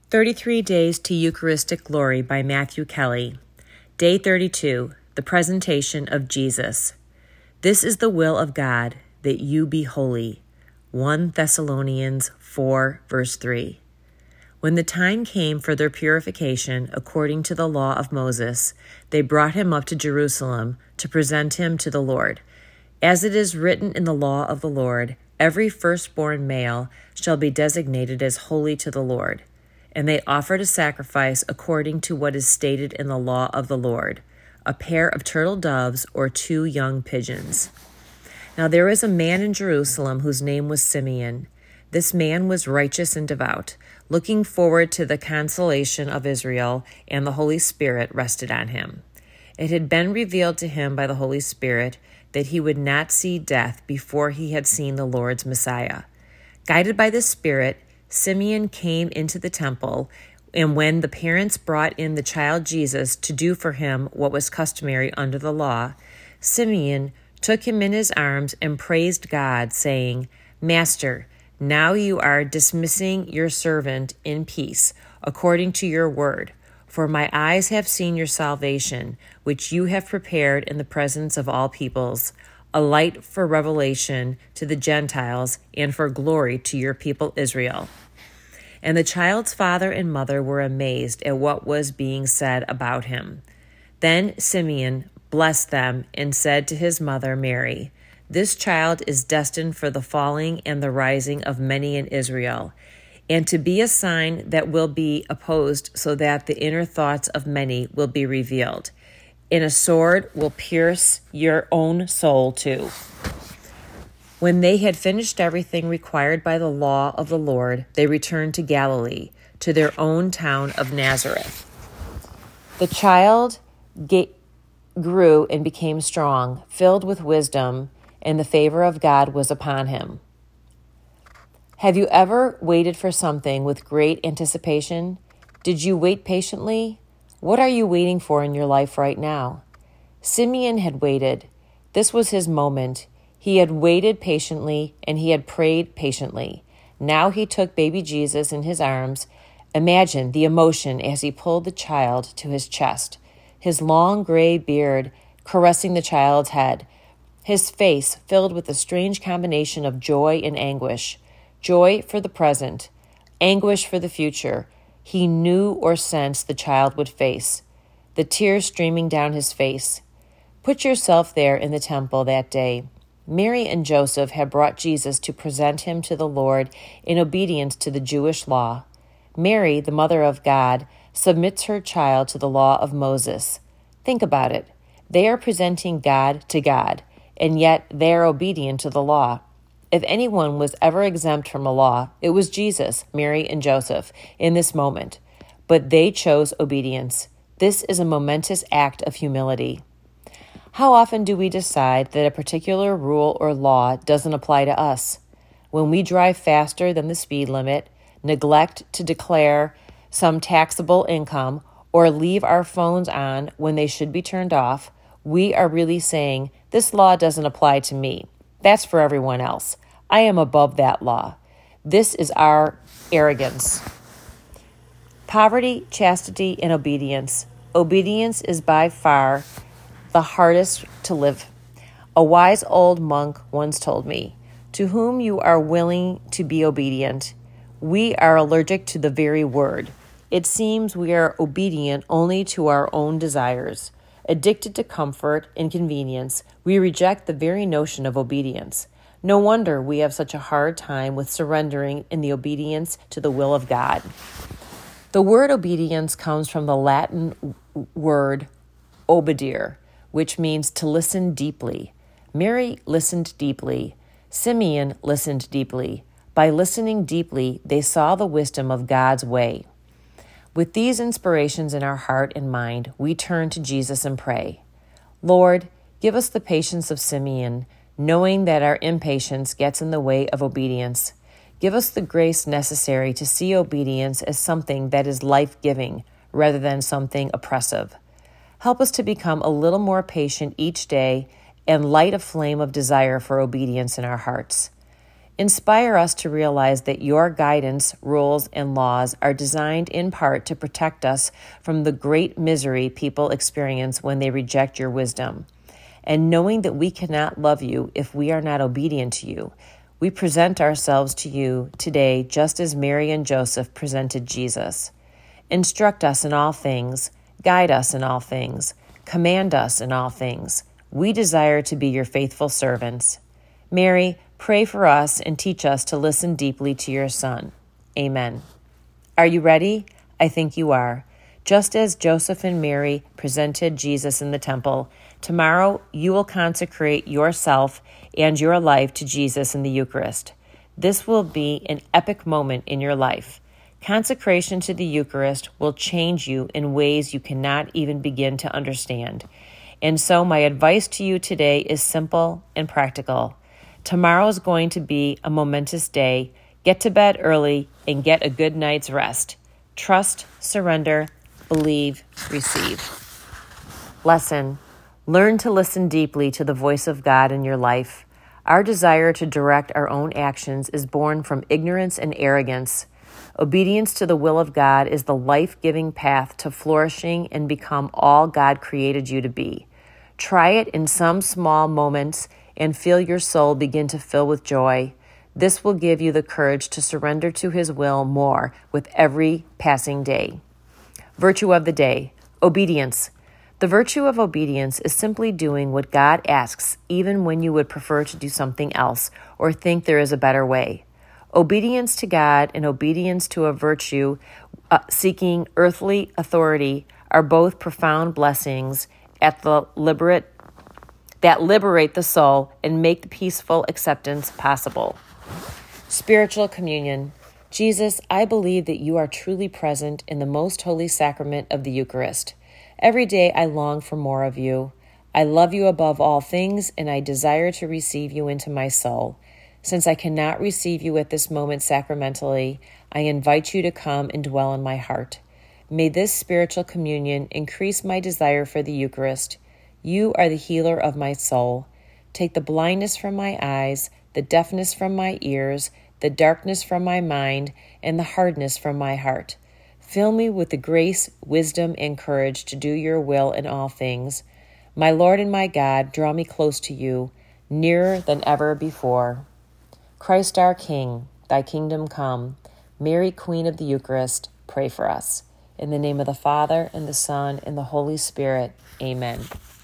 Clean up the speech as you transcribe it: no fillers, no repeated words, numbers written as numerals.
33 Days to Eucharistic Glory by Matthew Kelly. Day 32, the Presentation of Jesus. This is the will of God, that you be holy. 1 Thessalonians 4, verse 3. When the time came for their purification, according to the law of Moses, they brought him up to Jerusalem to present him to the Lord. As it is written in the law of the Lord, every firstborn male shall be designated as holy to the Lord. And they offered a sacrifice according to what is stated in the law of the Lord, a pair of turtle doves or 2 young pigeons. Now there was a man in Jerusalem whose name was Simeon. This man was righteous and devout, looking forward to the consolation of Israel, and the Holy Spirit rested on him. It had been revealed to him by the Holy Spirit that he would not see death before he had seen the Lord's Messiah. Guided by the Spirit, Simeon came into the temple, and when the parents brought in the child Jesus to do for him what was customary under the law, Simeon took him in his arms and praised God, saying, "Master, now you are dismissing your servant in peace, according to your word. For my eyes have seen your salvation, which you have prepared in the presence of all peoples, a light for revelation to the Gentiles and for glory to your people Israel." And the child's father and mother were amazed at what was being said about him. Then Simeon blessed them and said to his mother Mary, "This child is destined for the falling and the rising of many in Israel, and to be a sign that will be opposed, so that the inner thoughts of many will be revealed. And a sword will pierce your own soul too." When they had finished everything required by the law of the Lord, they returned to Galilee, to their own town of Nazareth. The child grew and became strong, filled with wisdom, and the favor of God was upon him. Have you ever waited for something with great anticipation? Did you wait patiently? What are you waiting for in your life right now? Simeon had waited. This was his moment. He had waited patiently, and he had prayed patiently. Now he took baby Jesus in his arms. Imagine the emotion as he pulled the child to his chest, his long gray beard caressing the child's head, his face filled with a strange combination of joy and anguish. Joy for the present, anguish for the future. He knew or sensed the child would face, the tears streaming down his face. Put yourself there in the temple that day. Mary and Joseph had brought Jesus to present him to the Lord in obedience to the Jewish law. Mary, the mother of God, submits her child to the law of Moses. Think about it. They are presenting God to God, and yet they are obedient to the law. If anyone was ever exempt from a law, it was Jesus, Mary, and Joseph in this moment. But they chose obedience. This is a momentous act of humility. How often do we decide that a particular rule or law doesn't apply to us? When we drive faster than the speed limit, neglect to declare some taxable income, or leave our phones on when they should be turned off, we are really saying, "This law doesn't apply to me. That's for everyone else. I am above that law." This is our arrogance. Poverty, chastity, and obedience. Obedience is by far the hardest to live. A wise old monk once told me, "To whom you are willing to be obedient." We are allergic to the very word. It seems we are obedient only to our own desires. Addicted to comfort and convenience, we reject the very notion of obedience. No wonder we have such a hard time with surrendering in the obedience to the will of God. The word obedience comes from the Latin word obedire, which means to listen deeply. Mary listened deeply. Simeon listened deeply. By listening deeply, they saw the wisdom of God's way. With these inspirations in our heart and mind, we turn to Jesus and pray. Lord, give us the patience of Simeon, knowing that our impatience gets in the way of obedience. Give us the grace necessary to see obedience as something that is life-giving rather than something oppressive. Help us to become a little more patient each day and light a flame of desire for obedience in our hearts. Inspire us to realize that your guidance, rules, and laws are designed in part to protect us from the great misery people experience when they reject your wisdom. And knowing that we cannot love you if we are not obedient to you, we present ourselves to you today just as Mary and Joseph presented Jesus. Instruct us in all things, guide us in all things, command us in all things. We desire to be your faithful servants. Mary, pray for us and teach us to listen deeply to your Son. Amen. Are you ready? I think you are. Just as Joseph and Mary presented Jesus in the temple, tomorrow you will consecrate yourself and your life to Jesus in the Eucharist. This will be an epic moment in your life. Consecration to the Eucharist will change you in ways you cannot even begin to understand. And so my advice to you today is simple and practical. Tomorrow is going to be a momentous day. Get to bed early and get a good night's rest. Trust, surrender, believe, receive. Lesson: learn to listen deeply to the voice of God in your life. Our desire to direct our own actions is born from ignorance and arrogance. Obedience to the will of God is the life-giving path to flourishing and become all God created you to be. Try it in some small moments and feel your soul begin to fill with joy. This will give you the courage to surrender to His will more with every passing day. Virtue of the day: obedience. The virtue of obedience is simply doing what God asks, even when you would prefer to do something else or think there is a better way. Obedience to God and obedience to a virtue seeking earthly authority are both profound blessings that liberate the soul and make the peaceful acceptance possible. Spiritual communion. Jesus, I believe that you are truly present in the most holy sacrament of the Eucharist. Every day I long for more of you. I love you above all things, and I desire to receive you into my soul. Since I cannot receive you at this moment sacramentally, I invite you to come and dwell in my heart. May this spiritual communion increase my desire for the Eucharist. You are the healer of my soul. Take the blindness from my eyes, the deafness from my ears, the darkness from my mind, and the hardness from my heart. Fill me with the grace, wisdom, and courage to do your will in all things. My Lord and my God, draw me close to you, nearer than ever before. Christ our King, thy kingdom come. Mary, Queen of the Eucharist, pray for us. In the name of the Father, and the Son, and the Holy Spirit. Amen.